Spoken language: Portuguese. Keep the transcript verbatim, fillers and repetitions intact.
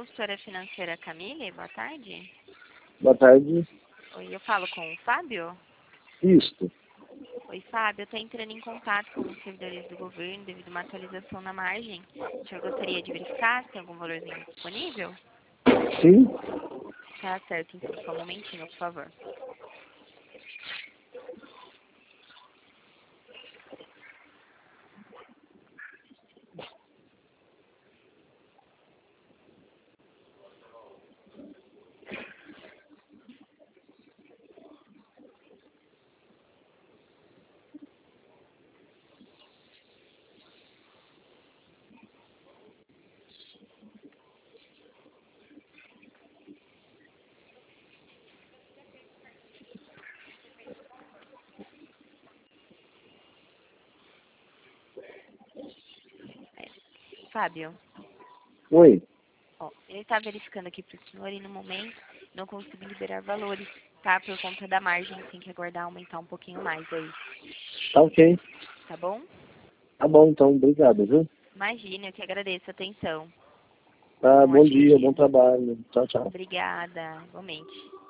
consultora financeira Camille, boa tarde. Boa tarde. Oi, eu falo com o Fábio? Isto. Oi, Fábio, eu estou entrando em contato com os servidores do governo devido a uma atualização na margem. O senhor gostaria de verificar se tem algum valorzinho disponível? Sim? Tá certo, então, só um momentinho, por favor. Fábio, Oi. ó, ele está verificando aqui para o senhor e no momento não consigo liberar valores, tá? Por conta da margem, tem que aguardar aumentar um pouquinho mais aí, Tá ok. tá bom? Tá bom, então. Obrigado, viu? Imagina, eu que agradeço a atenção. Tá, Um bom ótimo dia, bom dia. trabalho. Tchau, tchau. Obrigada, igualmente.